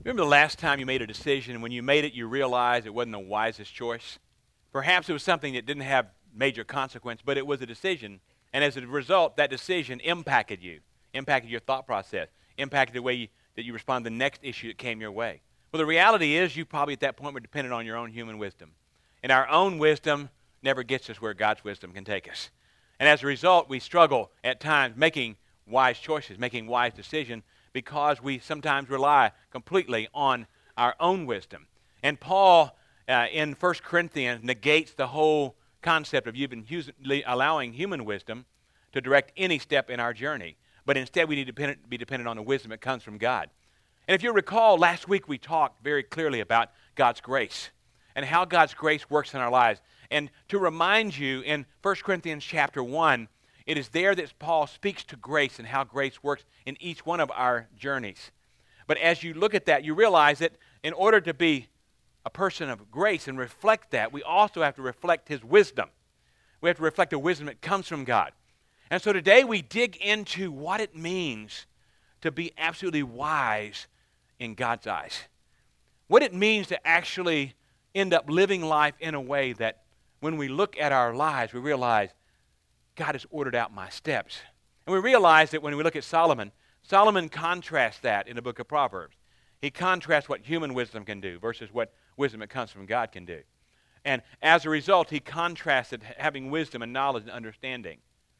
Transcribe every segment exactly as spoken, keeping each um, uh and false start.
Remember the last time you made a decision, and when you made it, you realized it wasn't the wisest choice? Perhaps it was something that didn't have major consequence, but it was a decision. And as a result, that decision impacted you, impacted your thought process, impacted the way you, that you respond to the next issue that came your way. Well, the reality is you probably at that point were dependent on your own human wisdom. And our own wisdom never gets us where God's wisdom can take us. And as a result, we struggle at times making wise choices, making wise decisions, because we sometimes rely completely on our own wisdom. And Paul, uh, in First Corinthians, negates the whole concept of even allowing human wisdom to direct any step in our journey. But instead, we need to depend, be dependent on the wisdom that comes from God. And if you recall, last week we talked very clearly about God's grace and how God's grace works in our lives. And to remind you, in First Corinthians chapter one, it is there that Paul speaks to grace and how grace works in each one of our journeys. But as you look at that, you realize that in order to be a person of grace and reflect that, we also have to reflect his wisdom. We have to reflect the wisdom that comes from God. And so today we dig into what it means to be absolutely wise in God's eyes. What it means to actually end up living life in a way that when we look at our lives, we realize God has ordered out my steps. And we realize that when we look at Solomon, Solomon contrasts that in the book of Proverbs. He contrasts what human wisdom can do versus what wisdom that comes from God can do. And as a result, he contrasted having wisdom and knowledge and understanding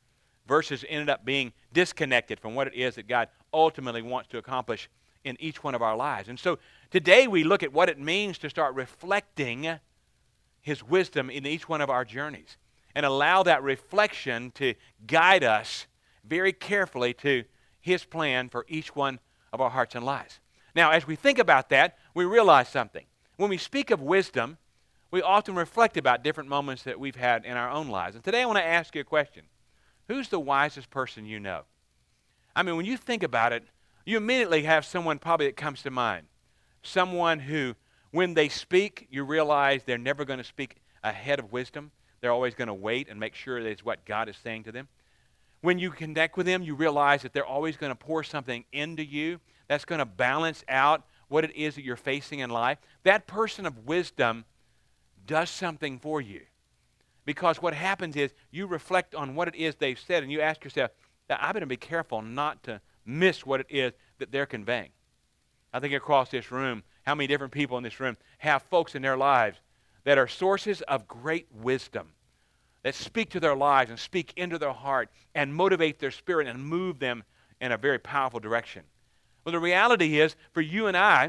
versus ended up being disconnected from what it is that God ultimately wants to accomplish in each one of our lives. And so today we look at what it means to start reflecting his wisdom in each one of our journeys and allow that reflection to guide us very carefully to his plan for each one of our hearts and lives. Now, as we think about that, we realize something. When we speak of wisdom, we often reflect about different moments that we've had in our own lives. And today I want to ask you a question. Who's the wisest person you know? I mean, when you think about it, you immediately have someone probably that comes to mind. Someone who, when they speak, you realize they're never going to speak ahead of wisdom. They're always going to wait and make sure that it's what God is saying to them. When you connect with them, you realize that they're always going to pour something into you that's going to balance out what it is that you're facing in life. That person of wisdom does something for you. Because what happens is you reflect on what it is they've said and you ask yourself, I better be careful not to miss what it is that they're conveying. I think across this room, how many different people in this room have folks in their lives that are sources of great wisdom, that speak to their lives and speak into their heart and motivate their spirit and move them in a very powerful direction. Well, the reality is, for you and I,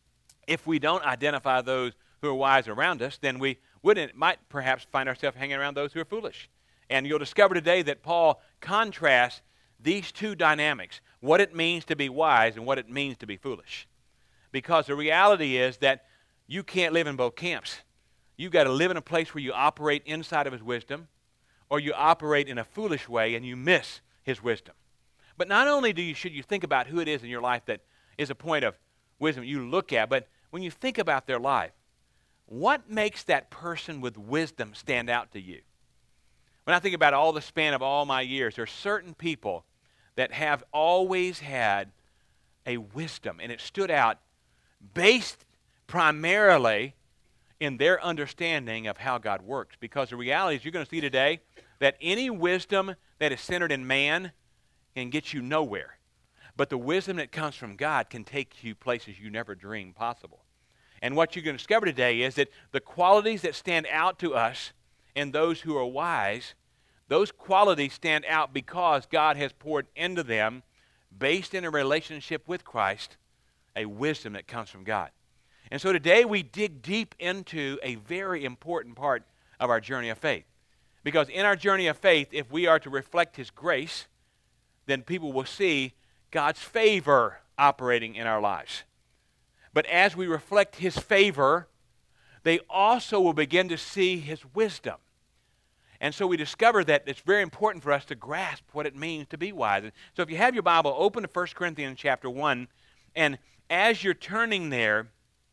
if we don't identify those who are wise around us, then we wouldn't, might perhaps find ourselves hanging around those who are foolish. And you'll discover today that Paul contrasts these two dynamics, what it means to be wise and what it means to be foolish. Because the reality is that you can't live in both camps. You've got to live in a place where you operate inside of his wisdom, or you operate in a foolish way and you miss his wisdom. But not only do you should you think about who it is in your life that is a point of wisdom you look at, but when you think about their life, what makes that person with wisdom stand out to you? When I think about all the span of all my years, there are certain people that have always had a wisdom, and it stood out based primarily in their understanding of how God works. Because the reality is you're going to see today that any wisdom that is centered in man can get you nowhere. But the wisdom that comes from God can take you places you never dreamed possible. And what you're going to discover today is that the qualities that stand out to us in those who are wise, those qualities stand out because God has poured into them, based in a relationship with Christ, a wisdom that comes from God. And so today we dig deep into a very important part of our journey of faith. Because in our journey of faith, if we are to reflect his grace, then people will see God's favor operating in our lives. But as we reflect his favor, they also will begin to see his wisdom. And so we discover that it's very important for us to grasp what it means to be wise. And so if you have your Bible, open to First Corinthians chapter one, and as you're turning there,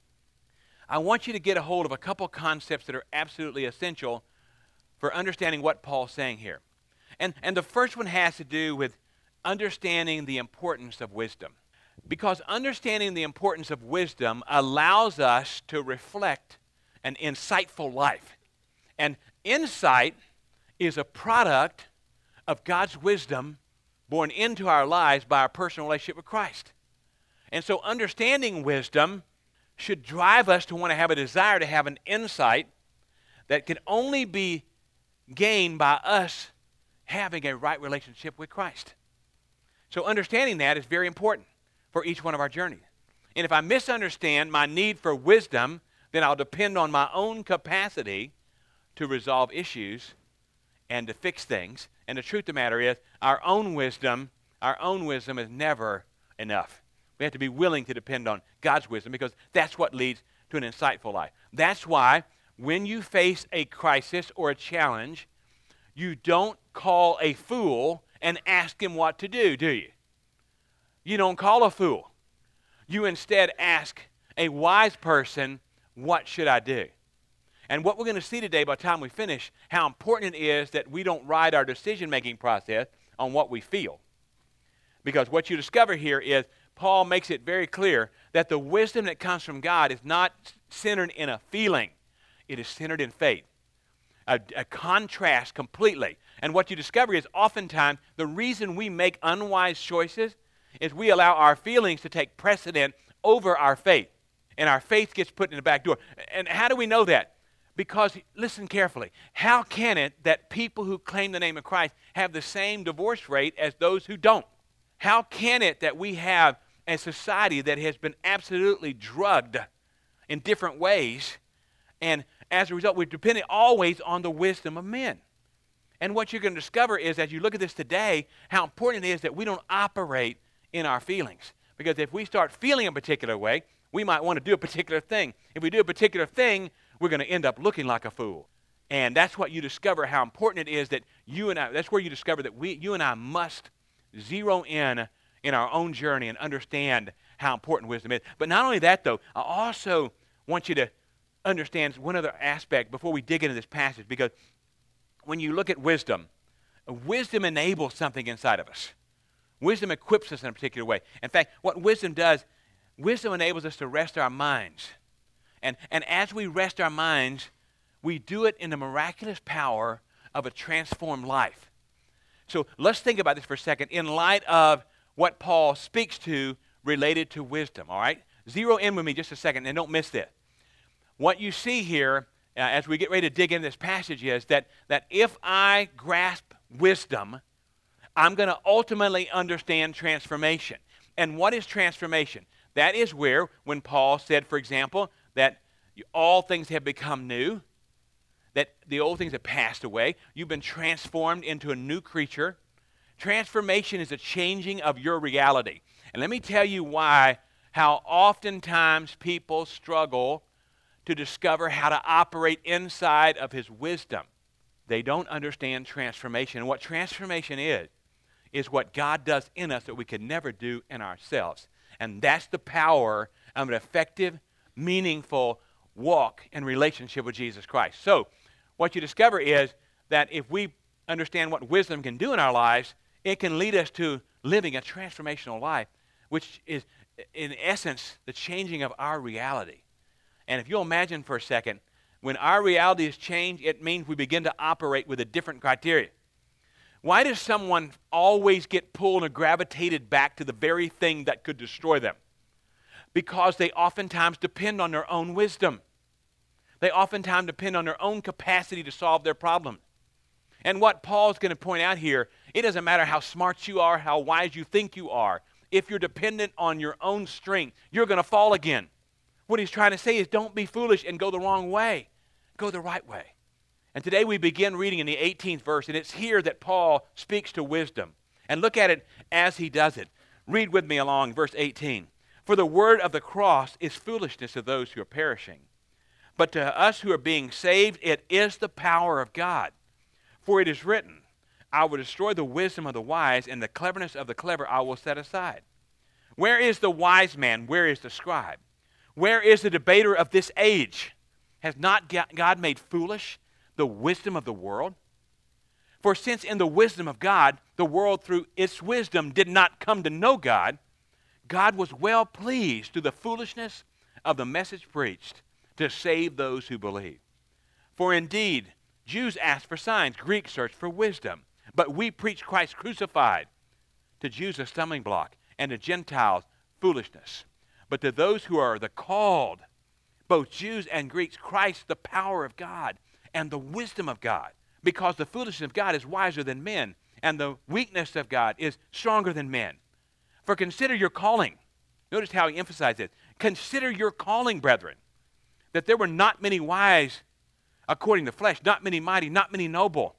I want you to get a hold of a couple concepts that are absolutely essential for understanding what Paul's saying here. And, and the first one has to do with understanding the importance of wisdom. Because understanding the importance of wisdom allows us to reflect an insightful life. And insight is a product of God's wisdom born into our lives by our personal relationship with Christ. And so understanding wisdom should drive us to want to have a desire to have an insight that can only be gained by us having a right relationship with Christ. So understanding that is very important for each one of our journeys. And if I misunderstand my need for wisdom, then I'll depend on my own capacity to resolve issues and to fix things. And the truth of the matter is, our own wisdom, our own wisdom is never enough. We have to be willing to depend on God's wisdom because that's what leads to an insightful life. That's why when you face a crisis or a challenge, you don't call a fool and ask him what to do, do you? You don't call a fool. You instead ask a wise person, what should I do? And what we're going to see today by the time we finish, how important it is that we don't ride our decision-making process on what we feel. Because what you discover here is Paul makes it very clear that the wisdom that comes from God is not centered in a feeling. It is centered in faith. A, a contrast completely. And what you discover is oftentimes the reason we make unwise choices is we allow our feelings to take precedent over our faith. And our faith gets put in the back door. And how do we know that? Because, listen carefully, how can it that people who claim the name of Christ have the same divorce rate as those who don't? How can it that we have a society that has been absolutely drugged in different ways, and as a result, we're dependent always on the wisdom of men? And what you're going to discover is, as you look at this today, how important it is that we don't operate in our feelings. Because if we start feeling a particular way, we might want to do a particular thing. If we do a particular thing, we're going to end up looking like a fool. And that's what you discover, how important it is that you and I, that's where you discover that we, you and I must zero in in our own journey and understand how important wisdom is. But not only that, though, I also want you to understand one other aspect before we dig into this passage, because when you look at wisdom, wisdom enables something inside of us. Wisdom equips us in a particular way. In fact, what wisdom does, wisdom enables us to rest our minds. And, and as we rest our minds, we do it in the miraculous power of a transformed life. So let's think about this for a second in light of what Paul speaks to related to wisdom, all right? Zero in with me just a second, and don't miss this. What you see here uh, as we get ready to dig into this passage is that, that if I grasp wisdom, I'm going to ultimately understand transformation. And what is transformation? That is where, when Paul said, for example, that all things have become new, that the old things have passed away, you've been transformed into a new creature. Transformation is a changing of your reality. And let me tell you why, how oftentimes people struggle to discover how to operate inside of his wisdom. They don't understand transformation. And what transformation is, is what God does in us that we could never do in ourselves. And that's the power of an effective, meaningful walk and relationship with Jesus Christ. So, what you discover is that if we understand what wisdom can do in our lives, it can lead us to living a transformational life, which is, in essence, the changing of our reality. And if you'll imagine for a second, when our reality is changed, it means we begin to operate with a different criteria. Why does someone always get pulled or gravitated back to the very thing that could destroy them? Because they oftentimes depend on their own wisdom. They oftentimes depend on their own capacity to solve their problem. And what Paul's going to point out here, it doesn't matter how smart you are, how wise you think you are. If you're dependent on your own strength, you're going to fall again. What he's trying to say is don't be foolish and go the wrong way. Go the right way. And today we begin reading in the eighteenth verse, and it's here that Paul speaks to wisdom. And look at it as he does it. Read with me along, verse eighteen. For the word of the cross is foolishness to those who are perishing. But to us who are being saved, it is the power of God. For it is written, I will destroy the wisdom of the wise, and the cleverness of the clever I will set aside. Where is the wise man? Where is the scribe? Where is the debater of this age? Has not God made foolish the wisdom of the world? For since in the wisdom of God, the world through its wisdom did not come to know God, God was well pleased through the foolishness of the message preached to save those who believe. For indeed, Jews ask for signs, Greeks search for wisdom, but we preach Christ crucified, to Jews a stumbling block, and to Gentiles foolishness. But to those who are the called, both Jews and Greeks, Christ the power of God and the wisdom of God, because the foolishness of God is wiser than men, and the weakness of God is stronger than men. For consider your calling. Notice how he emphasized it. Consider your calling, brethren, that there were not many wise according to the flesh, not many mighty, not many noble.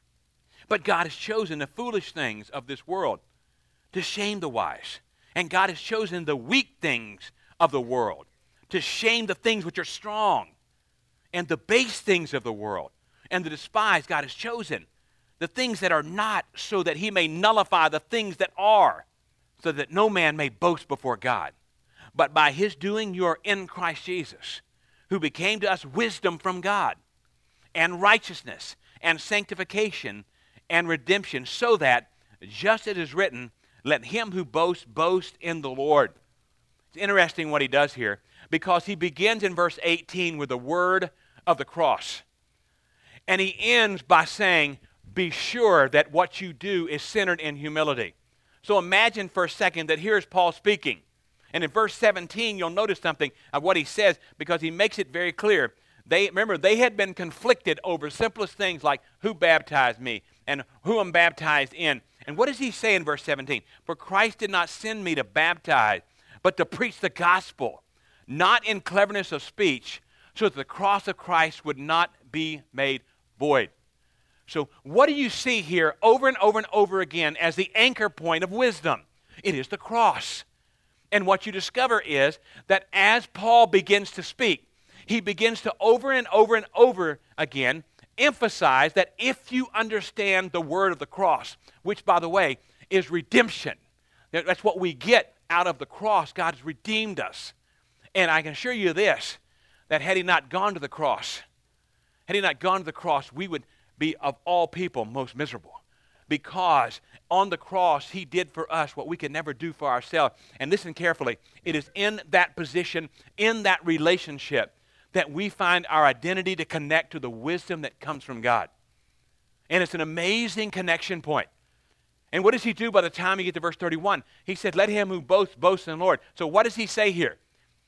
But God has chosen the foolish things of this world to shame the wise. And God has chosen the weak things of the world to shame the things which are strong. And the base things of the world and the despised God has chosen. The things that are not, so that he may nullify the things that are, so that no man may boast before God. But by his doing you are in Christ Jesus, who became to us wisdom from God, and righteousness, and sanctification, and redemption, so that, just as it is written, let him who boasts boast in the Lord. It's interesting what he does here, because he begins in verse eighteen with the word of the cross. And he ends by saying, be sure that what you do is centered in humility. So imagine for a second that here's Paul speaking. And in verse seventeen, you'll notice something of what he says, because he makes it very clear. They, remember, they had been conflicted over simplest things like who baptized me and who I'm baptized in. And what does he say in verse seventeen? For Christ did not send me to baptize, but to preach the gospel, not in cleverness of speech, so that the cross of Christ would not be made void. So what do you see here over and over and over again as the anchor point of wisdom? It is the cross. And what you discover is that as Paul begins to speak, he begins to over and over and over again emphasize that if you understand the word of the cross, which, by the way, is redemption, that's what we get out of the cross. God has redeemed us. And I can assure you this, that had he not gone to the cross, had he not gone to the cross, we would be, of all people, most miserable. Because on the cross, he did for us what we could never do for ourselves. And listen carefully, it is in that position, in that relationship, that we find our identity to connect to the wisdom that comes from God. And it's an amazing connection point. And what does he do by the time you get to verse thirty-one? He said, let him who boasts, boast in the Lord. So what does he say here?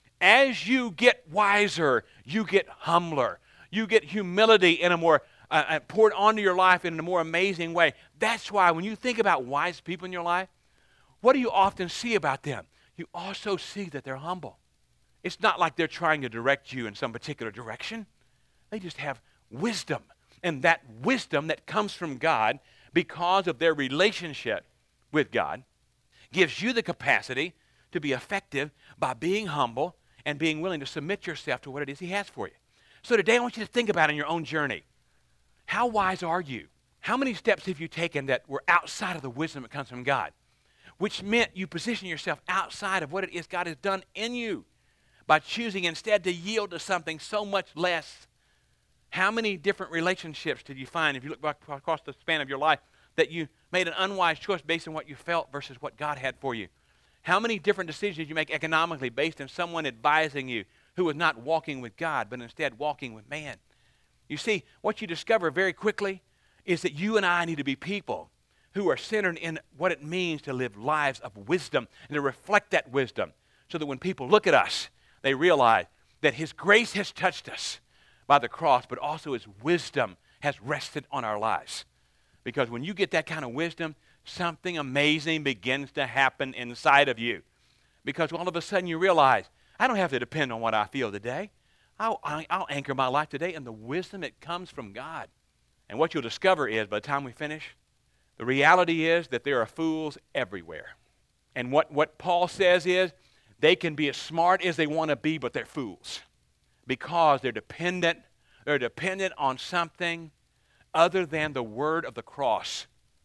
As you get wiser, you get humbler. You get humility in a more uh, poured onto your life in a more amazing way. That's why when you think about wise people in your life, what do you often see about them? You also see that they're humble. It's not like they're trying to direct you in some particular direction. They just have wisdom. And that wisdom that comes from God because of their relationship with God gives you the capacity to be effective by being humble and being willing to submit yourself to what it is he has for you. So today I want you to think about in your own journey, how wise are you? How many steps have you taken that were outside of the wisdom that comes from God? Which meant you position yourself outside of what it is God has done in you by choosing instead to yield to something so much less. How many different relationships did you find, if you look back across the span of your life, that you made an unwise choice based on what you felt versus what God had for you? How many different decisions did you make economically based on someone advising you who was not walking with God, but instead walking with man? You see, what you discover very quickly is that you and I need to be people who are centered in what it means to live lives of wisdom and to reflect that wisdom so that when people look at us, they realize that his grace has touched us by the cross, but also his wisdom has rested on our lives. Because when you get that kind of wisdom, something amazing begins to happen inside of you. Because all of a sudden you realize, I don't have to depend on what I feel today. I'll, I'll anchor my life today in the wisdom that comes from God. And what you'll discover is, by the time we finish, the reality is that there are fools everywhere. And what, what Paul says is, they can be as smart as they want to be, but they're fools. Because they're dependent, they're dependent on something other than the word of the cross.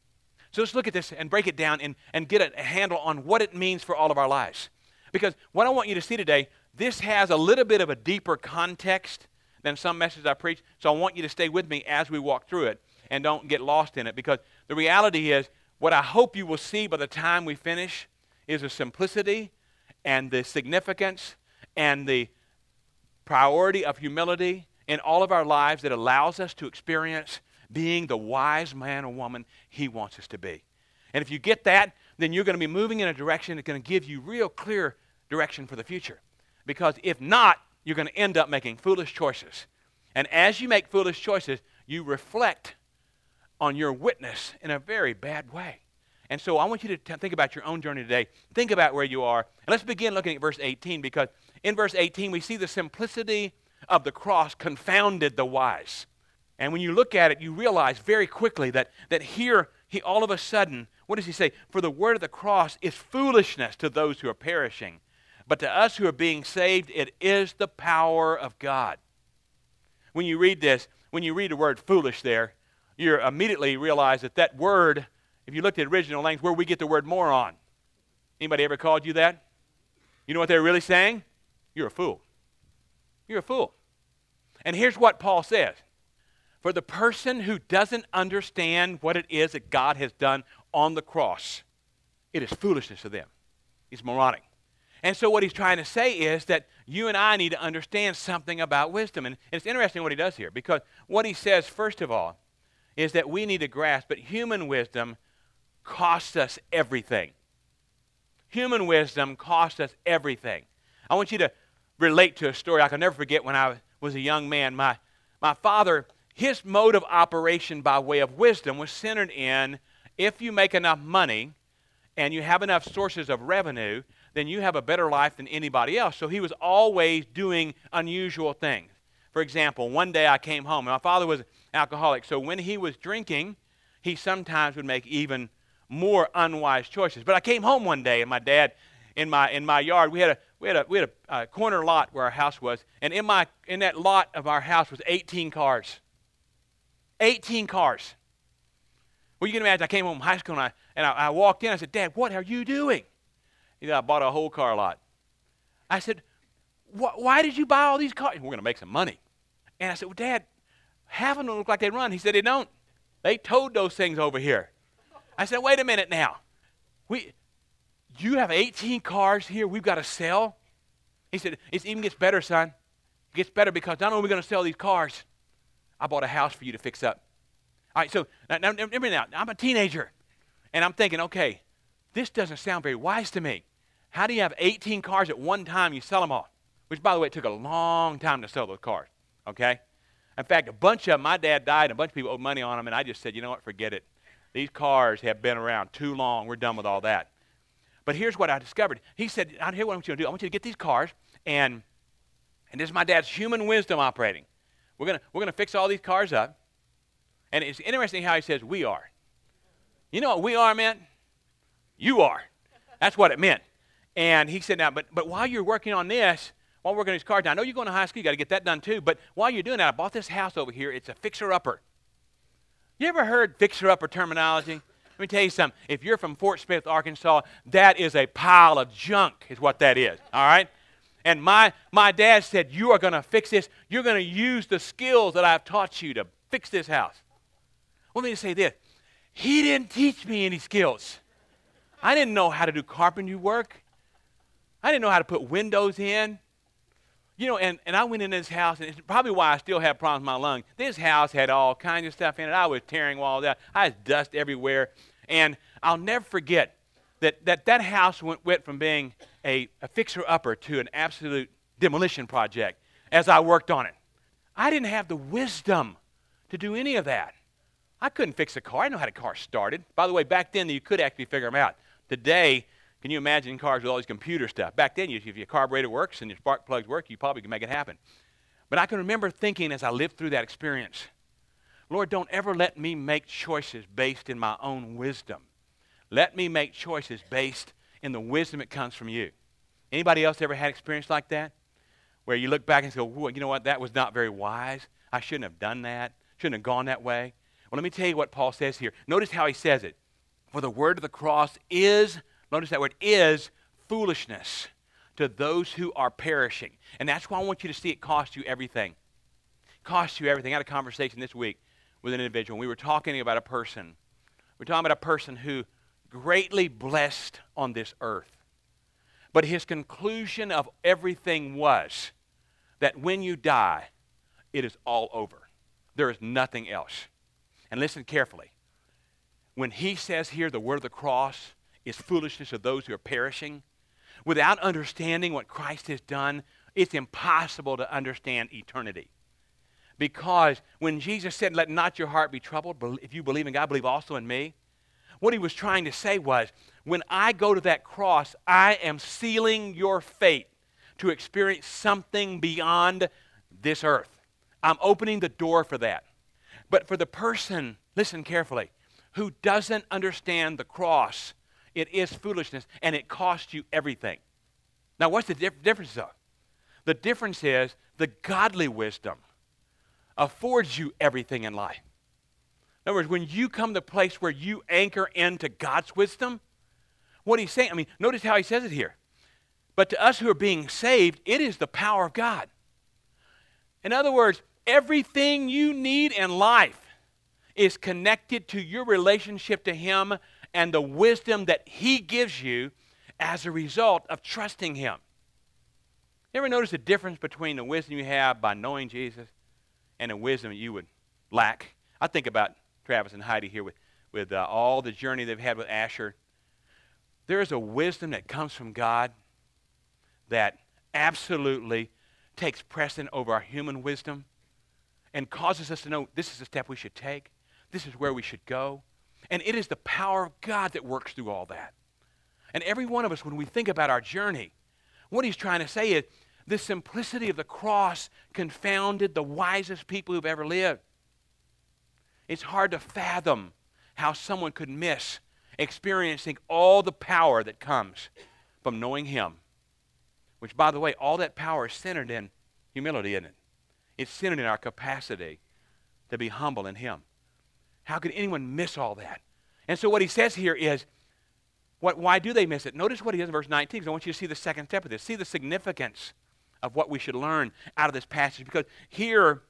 So let's look at this and break it down and, and get a, a handle on what it means for all of our lives. Because what I want you to see today, this has a little bit of a deeper context than some messages I preach. So I want you to stay with me as we walk through it and don't get lost in it. Because the reality is, what I hope you will see by the time we finish is a simplicity and the significance and the priority of humility in all of our lives that allows us to experience being the wise man or woman he wants us to be. And if you get that, then you're going to be moving in a direction that's going to give you real clear direction for the future. Because if not, you're going to end up making foolish choices. And as you make foolish choices, you reflect on your witness in a very bad way. And so I want you to t- think about your own journey today. Think about where you are. And let's begin looking at verse eighteen, because in verse eighteen we see the simplicity of the cross confounded the wise. And when you look at it, you realize very quickly that, that here, he all of a sudden, what does he say? For the word of the cross is foolishness to those who are perishing. But to us who are being saved, it is the power of God. When you read this, when you read the word foolish there, you immediately realize that that word, if you looked at original language, where we get the word moron. Anybody ever called you that? You know what they're really saying? You're a fool. You're a fool. And here's what Paul says. For the person who doesn't understand what it is that God has done on the cross, it is foolishness to them. It's moronic. And so what he's trying to say is that you and I need to understand something about wisdom. And it's interesting what he does here, because what he says, first of all, is that we need to grasp that human wisdom costs us everything. Human wisdom costs us everything. I want you to relate to a story I can never forget. When I was a young man, my, my father, his mode of operation by way of wisdom was centered in, if you make enough money and you have enough sources of revenue, then you have a better life than anybody else. So he was always doing unusual things. For example, one day I came home, and my father was an alcoholic, so when he was drinking, he sometimes would make even more unwise choices. But I came home one day, and my dad, in my in my yard, we had a we had a we had a uh, corner lot where our house was, and in my in that lot of our house was eighteen cars. eighteen cars. Well, you can imagine, I came home from high school, and I and I, I walked in. I said, "Dad, what are you doing?" He said, "I bought a whole car lot." I said, "Why did you buy all these cars?" "We're going to make some money." And I said, "Well, Dad, half of them look like they run." He said, "They don't. They towed those things over here." I said, "Wait a minute now. We, you have eighteen cars here we've got to sell?" He said, "It even gets better, son. It gets better because not only are we going to sell these cars, I bought a house for you to fix up." All right, so now, now, now I'm a teenager, and I'm thinking, okay, this doesn't sound very wise to me. How do you have eighteen cars at one time, you sell them all? Which, by the way, it took a long time to sell those cars, okay? In fact, a bunch of them, my dad died, and a bunch of people owed money on them, and I just said, you know what, forget it. These cars have been around too long. We're done with all that. But here's what I discovered. He said, "Here's what I want you to do. I want you to get these cars, and and this is my dad's human wisdom operating. We're gonna we're gonna fix all these cars up." And it's interesting how he says we are. You know what we are meant? You are. That's what it meant. And he said, now, but but while you're working on this, while we're working on these cars, now I know you're going to high school, you got to get that done too. But while you're doing that, I bought this house over here. It's a fixer-upper. You ever heard fixer-upper terminology? Let me tell you something. If you're from Fort Smith, Arkansas, that is a pile of junk is what that is, all right? And my, my dad said, you are going to fix this. You're going to use the skills that I've taught you to fix this house. Well, let me just say this. He didn't teach me any skills. I didn't know how to do carpentry work. I didn't know how to put windows in. You know, and, and I went in this house, and it's probably why I still have problems with my lung. This house had all kinds of stuff in it. I was tearing walls out. I had dust everywhere. And I'll never forget that that, that house went, went from being a, a fixer-upper to an absolute demolition project as I worked on it. I didn't have the wisdom to do any of that. I couldn't fix a car. I didn't know how the car started. By the way, back then you could actually figure them out. Today, can you imagine cars with all this computer stuff? Back then, if your carburetor works and your spark plugs work, you probably can make it happen. But I can remember thinking as I lived through that experience, Lord, don't ever let me make choices based in my own wisdom. Let me make choices based in the wisdom that comes from you. Anybody else ever had experience like that? Where you look back and go, well, you know what, that was not very wise. I shouldn't have done that. Shouldn't have gone that way. Well, let me tell you what Paul says here. Notice how he says it. For the word of the cross is, notice that word, is foolishness to those who are perishing. And that's why I want you to see it cost you everything. It costs you everything. I had a conversation this week with an individual. We were talking about a person. We were talking about a person who greatly blessed on this earth. But his conclusion of everything was that when you die, it is all over. There is nothing else. And listen carefully. When he says here the word of the cross is foolishness of those who are perishing, without understanding what Christ has done, it's impossible to understand eternity. Because when Jesus said, let not your heart be troubled, if you believe in God, believe also in me, what he was trying to say was, when I go to that cross, I am sealing your fate to experience something beyond this earth. I'm opening the door for that. But for the person, listen carefully, who doesn't understand the cross, it is foolishness, and it costs you everything. Now, what's the dif- difference, though? The difference is the godly wisdom affords you everything in life. In other words, when you come to the place where you anchor into God's wisdom, what he's saying, I mean, notice how he says it here. But to us who are being saved, it is the power of God. In other words, everything you need in life is connected to your relationship to him and the wisdom that he gives you as a result of trusting him. You ever notice the difference between the wisdom you have by knowing Jesus and the wisdom you would lack? I think about Travis and Heidi here with, with uh, all the journey they've had with Asher. There is a wisdom that comes from God that absolutely takes precedent over our human wisdom and causes us to know this is the step we should take. This is where we should go. And it is the power of God that works through all that. And every one of us, when we think about our journey, what he's trying to say is the simplicity of the cross confounded the wisest people who've ever lived. It's hard to fathom how someone could miss experiencing all the power that comes from knowing him. Which, by the way, all that power is centered in humility, isn't it? It's centered in our capacity to be humble in him. How could anyone miss all that? And so what he says here is, what, why do they miss it? Notice what he does in verse nineteen, because I want you to see the second step of this. See the significance of what we should learn out of this passage. Because here,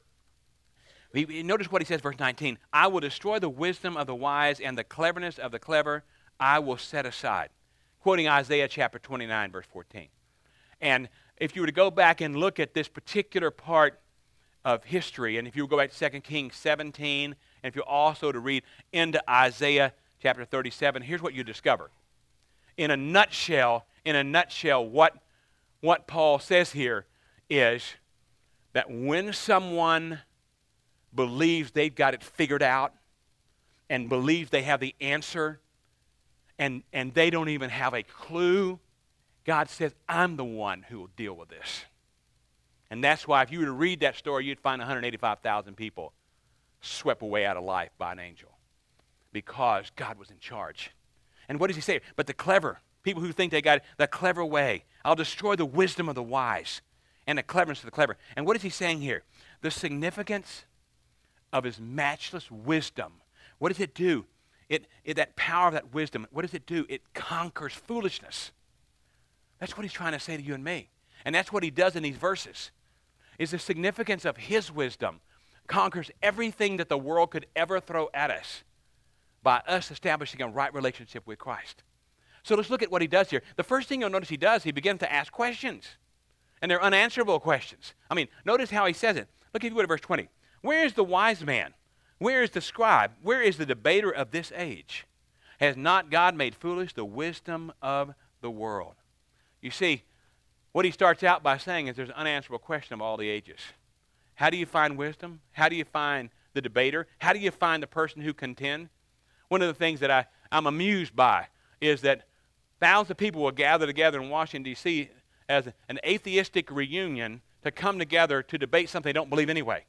we, we, notice what he says, verse nineteen. I will destroy the wisdom of the wise and the cleverness of the clever I will set aside. Quoting Isaiah chapter twenty-nine, verse fourteen. And if you were to go back and look at this particular part of history, and if you go back to Second Kings seventeen, and if you also to read into Isaiah chapter thirty-seven, here's what you discover. In a nutshell, in a nutshell, what, what Paul says here is that when someone believes they've got it figured out and believes they have the answer and, and they don't even have a clue, God says, I'm the one who will deal with this. And that's why if you were to read that story, you'd find one hundred eighty-five thousand people swept away out of life by an angel because God was in charge. And what does he say? But the clever, people who think they got it, the clever way, I'll destroy the wisdom of the wise and the cleverness of the clever. And what is he saying here? The significance of his matchless wisdom. What does it do? It, it that power of that wisdom, what does it do? It conquers foolishness. That's what he's trying to say to you and me. And that's what he does in these verses. Is the significance of his wisdom conquers everything that the world could ever throw at us by us establishing a right relationship with Christ. So let's look at what he does here. The first thing you'll notice he does, he begins to ask questions. And they're unanswerable questions. I mean, notice how he says it. Look if you go to verse twenty. Where is the wise man? Where is the scribe? Where is the debater of this age? Has not God made foolish the wisdom of the world? You see, what he starts out by saying is there's an unanswerable question of all the ages. How do you find wisdom? How do you find the debater? How do you find the person who contend? One of the things that I, I'm amused by is that thousands of people will gather together in Washington, D C as an atheistic reunion to come together to debate something they don't believe anyway.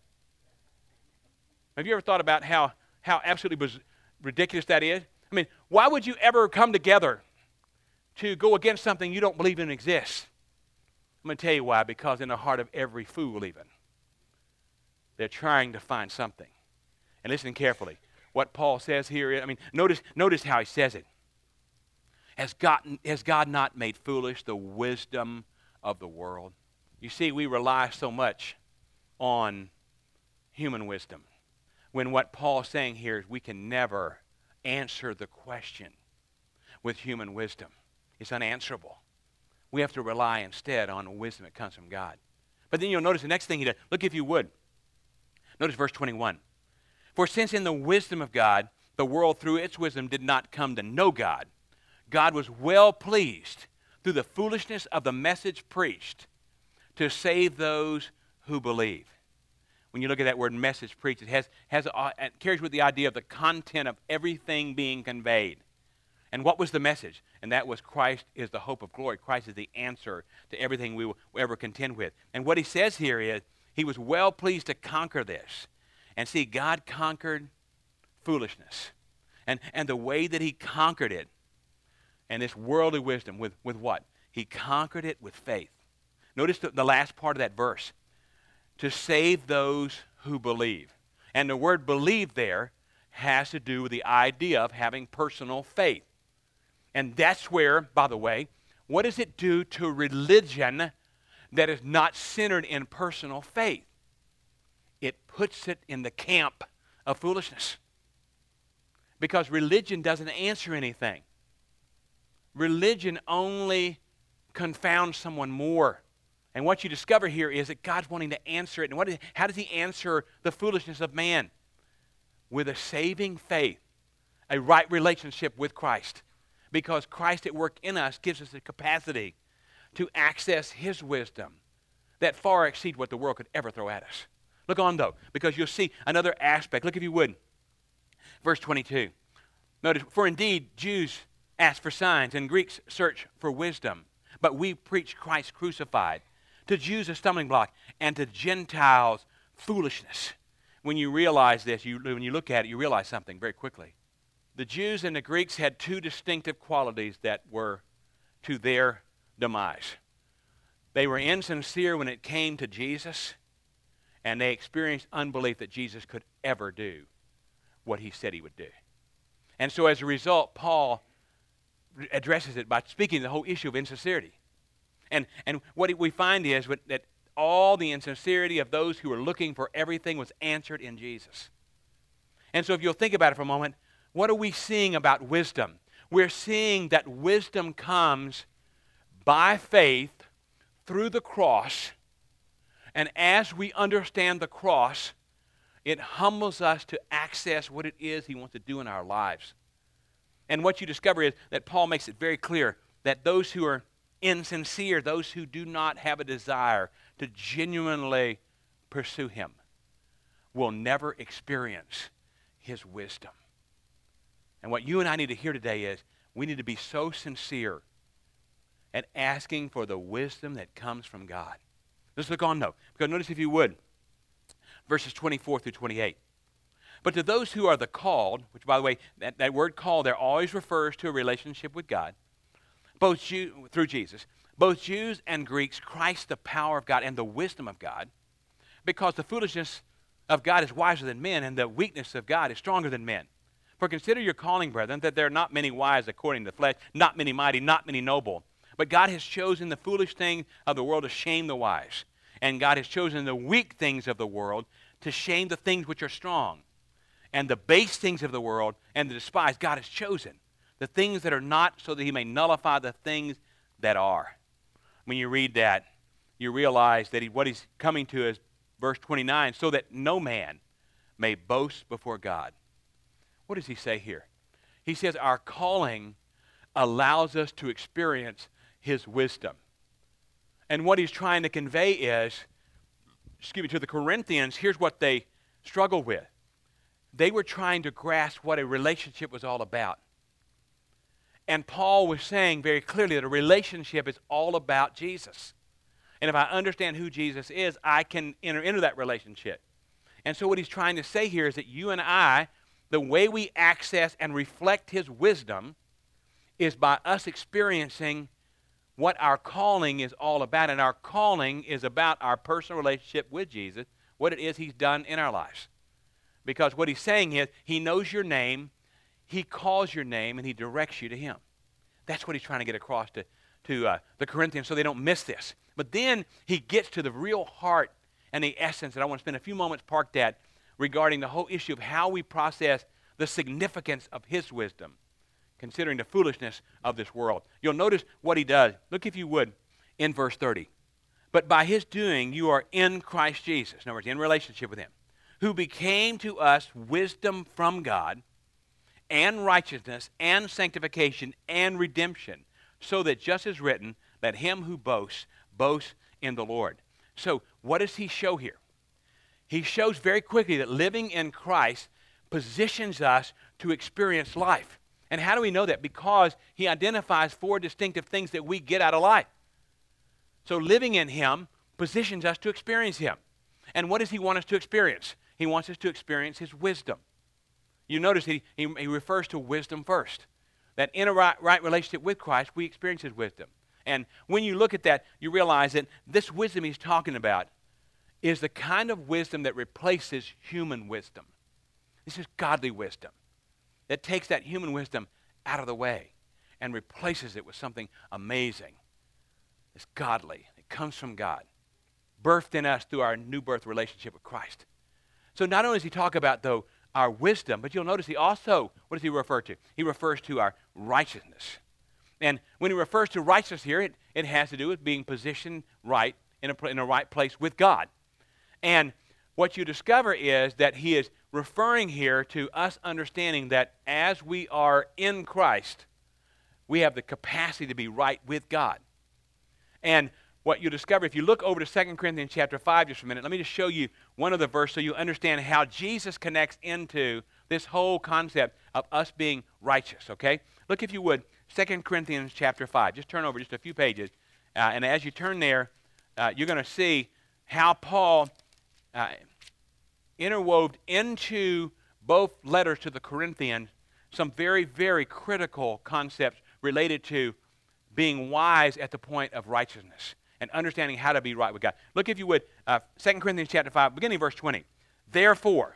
Have you ever thought about how, how absolutely ridiculous that is? I mean, why would you ever come together to go against something you don't believe in exists? I'm going to tell you why. Because in the heart of every fool even, they're trying to find something. And listen carefully. What Paul says here, I mean, notice, notice how he says it. Has God, has God not made foolish the wisdom of the world? You see, we rely so much on human wisdom, when what Paul's saying here is we can never answer the question with human wisdom. It's unanswerable. We have to rely instead on wisdom that comes from God. But then you'll notice the next thing he does. Look if you would. Notice verse twenty-one. For since in the wisdom of God, the world through its wisdom did not come to know God, God was well pleased through the foolishness of the message preached to save those who believe. When you look at that word message preached, it has, has a, it carries with the idea of the content of everything being conveyed. And what was the message? And that was Christ is the hope of glory. Christ is the answer to everything we will ever contend with. And what he says here is he was well pleased to conquer this. And see, God conquered foolishness. And, and the way that he conquered it, and this worldly wisdom, with, with what? He conquered it with faith. Notice the, the last part of that verse. To save those who believe. And the word believe there has to do with the idea of having personal faith. And that's where, by the way, what does it do to religion that is not centered in personal faith? It puts it in the camp of foolishness. Because religion doesn't answer anything. Religion only confounds someone more. And what you discover here is that God's wanting to answer it. And what is, how does he answer the foolishness of man? With a saving faith, a right relationship with Christ. Because Christ at work in us gives us the capacity to access his wisdom that far exceeds what the world could ever throw at us. Look on, though, because you'll see another aspect. Look, if you would. Verse twenty-two. Notice, for indeed, Jews ask for signs, and Greeks search for wisdom. But we preach Christ crucified. To Jews a stumbling block, and to Gentiles foolishness. When you realize this, you, when you look at it, you realize something very quickly. The Jews and the Greeks had two distinctive qualities that were to their demise. They were insincere when it came to Jesus, and they experienced unbelief that Jesus could ever do what he said he would do. And so as a result, Paul addresses it by speaking the whole issue of insincerity. And, and what we find is that all the insincerity of those who were looking for everything was answered in Jesus. And so if you'll think about it for a moment, what are we seeing about wisdom? We're seeing that wisdom comes by faith through the cross. And as we understand the cross, it humbles us to access what it is he wants to do in our lives. And what you discover is that Paul makes it very clear that those who are insincere, those who do not have a desire to genuinely pursue him, will never experience his wisdom. And what you and I need to hear today is we need to be so sincere at asking for the wisdom that comes from God. Let's look on, though, because notice, if you would, verses twenty-four through twenty-eight. But to those who are the called, which, by the way, that, that word called there always refers to a relationship with God, both Jew, through Jesus, both Jews and Greeks, Christ, the power of God and the wisdom of God, because the foolishness of God is wiser than men, and the weakness of God is stronger than men. For consider your calling, brethren, that there are not many wise according to the flesh, not many mighty, not many noble. But God has chosen the foolish things of the world to shame the wise. And God has chosen the weak things of the world to shame the things which are strong. And the base things of the world and the despised God has chosen. The things that are not, so that he may nullify the things that are. When you read that, you realize that he, what he's coming to is verse twenty-nine, so that no man may boast before God. What does he say here? He says our calling allows us to experience his wisdom. And what he's trying to convey is, excuse me, to the Corinthians, here's what they struggled with. They were trying to grasp what a relationship was all about. And Paul was saying very clearly that a relationship is all about Jesus. And if I understand who Jesus is, I can enter into that relationship. And so what he's trying to say here is that you and I, the way we access and reflect his wisdom is by us experiencing what our calling is all about. And our calling is about our personal relationship with Jesus, what it is he's done in our lives. Because what he's saying is he knows your name, he calls your name, and he directs you to him. That's what he's trying to get across to, to uh, the Corinthians so they don't miss this. But then he gets to the real heart and the essence that I want to spend a few moments parked at regarding the whole issue of how we process the significance of his wisdom, considering the foolishness of this world. You'll notice what he does. Look, if you would, in verse thirty. But by his doing, you are in Christ Jesus. In other words, in relationship with him, who became to us wisdom from God and righteousness and sanctification and redemption, so that just as written, let him who boasts, boast in the Lord. So what does he show here? He shows very quickly that living in Christ positions us to experience life. And how do we know that? Because he identifies four distinctive things that we get out of life. So living in him positions us to experience him. And what does he want us to experience? He wants us to experience his wisdom. You notice he, he, he refers to wisdom first. That in a right, right relationship with Christ, we experience his wisdom. And when you look at that, you realize that this wisdom he's talking about is the kind of wisdom that replaces human wisdom. This is godly wisdom that takes that human wisdom out of the way and replaces it with something amazing. It's godly. It comes from God, birthed in us through our new birth relationship with Christ. So not only does he talk about, though, our wisdom, but you'll notice he also, what does he refer to? He refers to our righteousness. And when he refers to righteousness here, it, it has to do with being positioned right in a, in a right place with God. And what you discover is that he is referring here to us understanding that as we are in Christ, we have the capacity to be right with God. And what you discover, if you look over to Second Corinthians chapter five just for a minute, let me just show you one of the verses so you understand how Jesus connects into this whole concept of us being righteous, okay? Look, if you would, Second Corinthians chapter five. Just turn over just a few pages. Uh, and as you turn there, uh, you're going to see how Paul uh, interwoved into both letters to the Corinthians some very, very critical concepts related to being wise at the point of righteousness and understanding how to be right with God. Look, if you would, uh, Second Corinthians chapter five, beginning verse twenty. Therefore,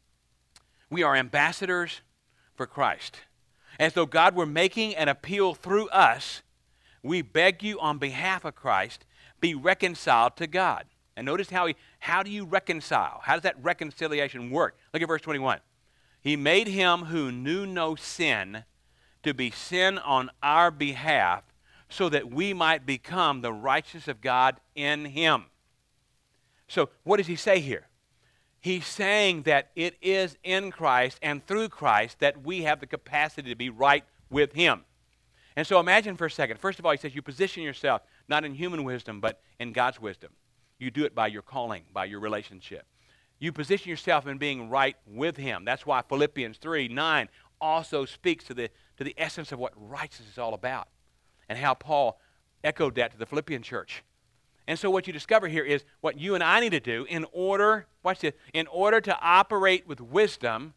we are ambassadors for Christ. As though God were making an appeal through us, we beg you on behalf of Christ, be reconciled to God. And notice how he, how do you reconcile? How does that reconciliation work? Look at verse twenty-one. He made him who knew no sin to be sin on our behalf, so that we might become the righteousness of God in him. So what does he say here? He's saying that it is in Christ and through Christ that we have the capacity to be right with him. And so imagine for a second. First of all, he says you position yourself not in human wisdom, but in God's wisdom. You do it by your calling, by your relationship. You position yourself in being right with him. That's why Philippians three nine also speaks to the, to the essence of what righteousness is all about, and how Paul echoed that to the Philippian church. And so what you discover here is what you and I need to do in order, watch this, in order to operate with wisdom,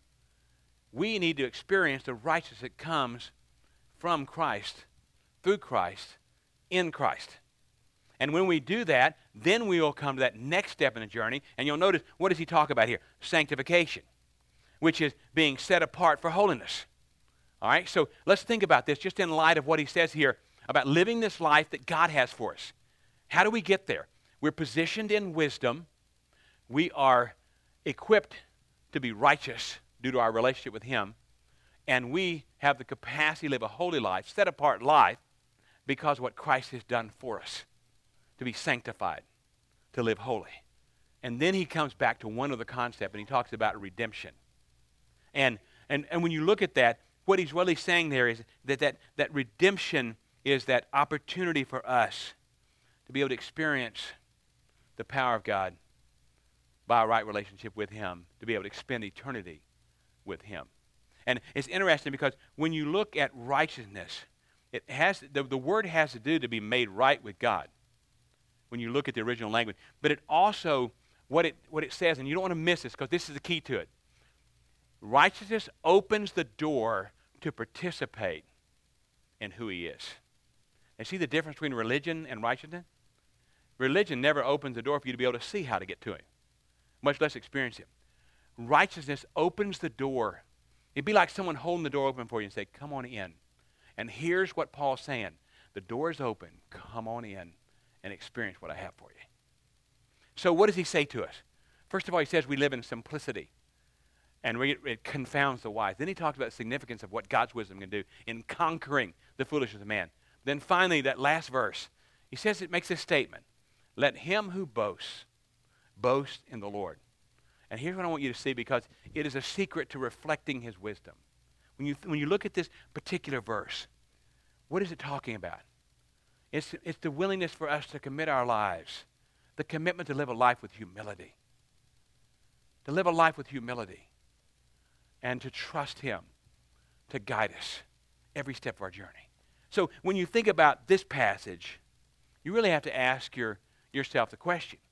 we need to experience the righteousness that comes from Christ, through Christ, in Christ. And when we do that, then we will come to that next step in the journey. And you'll notice, what does he talk about here? Sanctification, which is being set apart for holiness. All right, so let's think about this just in light of what he says here about living this life that God has for us. How do we get there? We're positioned in wisdom. We are equipped to be righteous due to our relationship with him. And we have the capacity to live a holy life, set apart life, because of what Christ has done for us, to be sanctified, to live holy. And then he comes back to one other concept, and he talks about redemption. And, and, and when you look at that, what he's really saying there is that, that that redemption is that opportunity for us to be able to experience the power of God by a right relationship with him, to be able to spend eternity with him. And it's interesting because when you look at righteousness, it has the, the word has to do to be made right with God when you look at the original language. But it also, what it, what it says, and you don't want to miss this because this is the key to it, righteousness opens the door to participate in who he is. And see the difference between religion and righteousness? Religion never opens the door for you to be able to see how to get to him, much less experience him. Righteousness opens the door. It'd be like someone holding the door open for you and say, come on in. And here's what Paul's saying. The door is open. Come on in and experience what I have for you. So what does he say to us? First of all, he says we live in simplicity. And we, it confounds the wise. Then he talks about the significance of what God's wisdom can do in conquering the foolishness of man. Then finally, that last verse He says it makes this statement. Let him who boasts, boast in the Lord. And here's what I want you to see, because it is a secret to reflecting his wisdom. When you, when you look at this particular verse, what is it talking about? It's, it's the willingness for us to commit our lives, the commitment to live a life with humility, to live a life with humility, and to trust him to guide us every step of our journey. So when you think about this passage, you really have to ask your, yourself the question,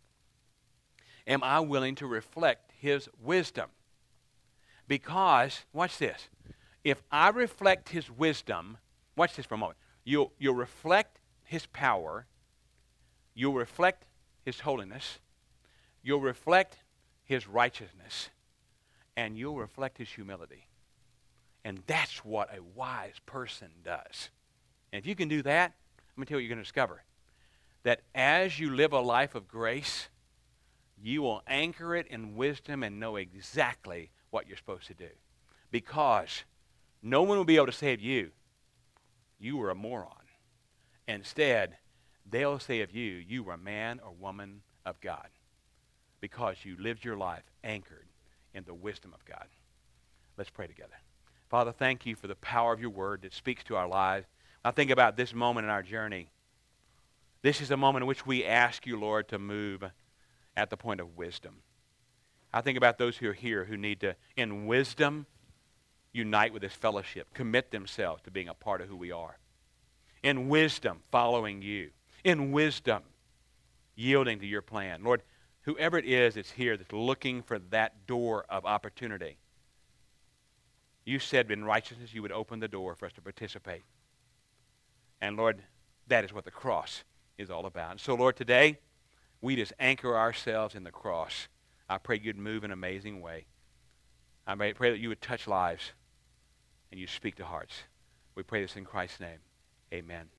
am I willing to reflect his wisdom? Because, watch this, if I reflect his wisdom, watch this for a moment, you'll, you'll reflect his power, you'll reflect his holiness, you'll reflect his righteousness, and you'll reflect his humility. And that's what a wise person does. And if you can do that, let me tell you what you're going to discover. That as you live a life of grace, you will anchor it in wisdom and know exactly what you're supposed to do. Because no one will be able to say of you, you were a moron. Instead, they'll say of you, you were a man or woman of God. Because you lived your life anchored in the wisdom of God. Let's pray together. Father, thank you for the power of your word that speaks to our lives. I think about this moment in our journey. This is a moment in which we ask you, Lord, to move at the point of wisdom. I think about those who are here who need to, in wisdom, unite with this fellowship, commit themselves to being a part of who we are. In wisdom, following you. In wisdom, yielding to your plan. Lord, whoever it is that's here that's looking for that door of opportunity, you said in righteousness you would open the door for us to participate. And Lord, that is what the cross is all about. And so, Lord, today, we just anchor ourselves in the cross. I pray you'd move in an amazing way. I pray that you would touch lives and you speak to hearts. We pray this in Christ's name. Amen.